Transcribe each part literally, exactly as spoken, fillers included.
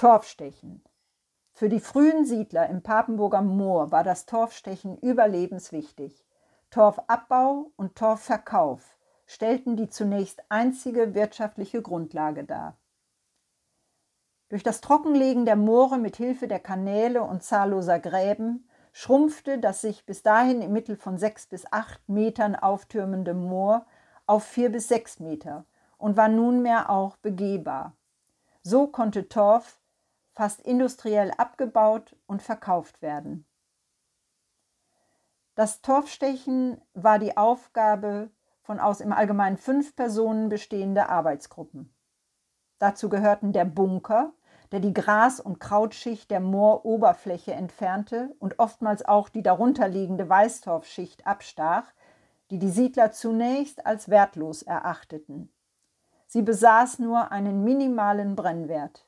Torfstechen. Für die frühen Siedler im Papenburger Moor war das Torfstechen überlebenswichtig. Torfabbau und Torfverkauf stellten die zunächst einzige wirtschaftliche Grundlage dar. Durch das Trockenlegen der Moore mit Hilfe der Kanäle und zahlloser Gräben schrumpfte das sich bis dahin im Mittel von sechs bis acht Metern auftürmende Moor auf vier bis sechs Meter und war nunmehr auch begehbar. So konnte Torf fast industriell abgebaut und verkauft werden. Das Torfstechen war die Aufgabe von aus im Allgemeinen fünf Personen bestehende Arbeitsgruppen. Dazu gehörten der Bunker, der die Gras- und Krautschicht der Mooroberfläche entfernte und oftmals auch die darunterliegende Weißtorfschicht abstach, die die Siedler zunächst als wertlos erachteten. Sie besaß nur einen minimalen Brennwert.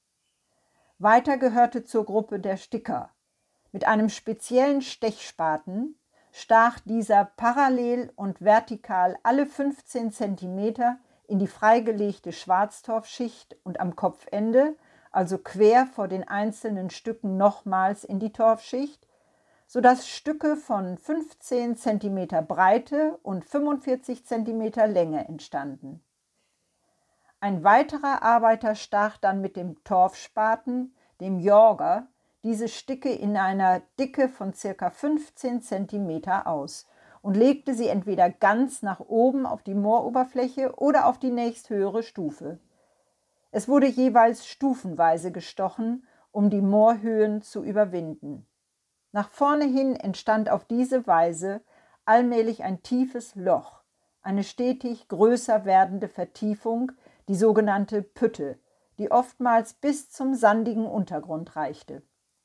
Weiter gehörte zur Gruppe der Sticker. Mit einem speziellen Stechspaten stach dieser parallel und vertikal alle fünfzehn Zentimeter in die freigelegte Schwarztorfschicht und am Kopfende, also quer vor den einzelnen Stücken nochmals in die Torfschicht, sodass Stücke von fünfzehn Zentimeter Breite und fünfundvierzig Zentimeter Länge entstanden. Ein weiterer Arbeiter stach dann mit dem Torfspaten, dem Jorger, diese Stücke in einer Dicke von ca. fünfzehn Zentimeter aus und legte sie entweder ganz nach oben auf die Mooroberfläche oder auf die nächsthöhere Stufe. Es wurde jeweils stufenweise gestochen, um die Moorhöhen zu überwinden. Nach vorne hin entstand auf diese Weise allmählich ein tiefes Loch, eine stetig größer werdende Vertiefung, die sogenannte Pütte, die oftmals bis zum sandigen Untergrund reichte.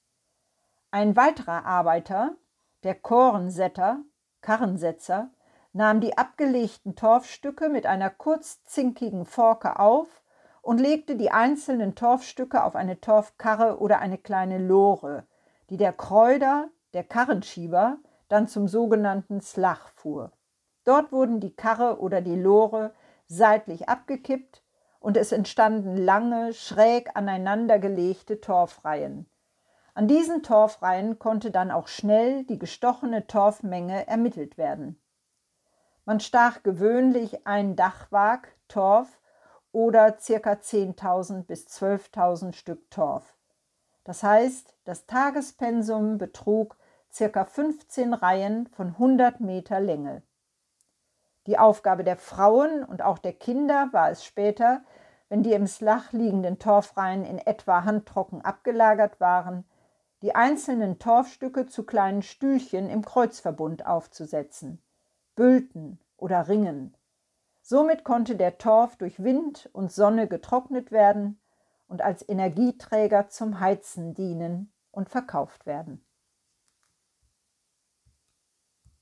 Ein weiterer Arbeiter, der Korensetter, Karrensetzer, nahm die abgelegten Torfstücke mit einer kurzzinkigen Forke auf und legte die einzelnen Torfstücke auf eine Torfkarre oder eine kleine Lore, die der Kreuder, der Karrenschieber, dann zum sogenannten Slach fuhr. Dort wurden die Karre oder die Lore seitlich abgekippt und es entstanden lange, schräg aneinandergelegte Torfreihen. An diesen Torfreihen konnte dann auch schnell die gestochene Torfmenge ermittelt werden. Man stach gewöhnlich ein Dachwag Torf oder ca. zehntausend bis zwölftausend Stück Torf. Das heißt, das Tagespensum betrug ca. fünfzehn Reihen von hundert Meter Länge. Die Aufgabe der Frauen und auch der Kinder war es später, wenn die im Slach liegenden Torfreihen in etwa handtrocken abgelagert waren, die einzelnen Torfstücke zu kleinen Stühlchen im Kreuzverbund aufzusetzen, Bülten oder Ringen. Somit konnte der Torf durch Wind und Sonne getrocknet werden und als Energieträger zum Heizen dienen und verkauft werden.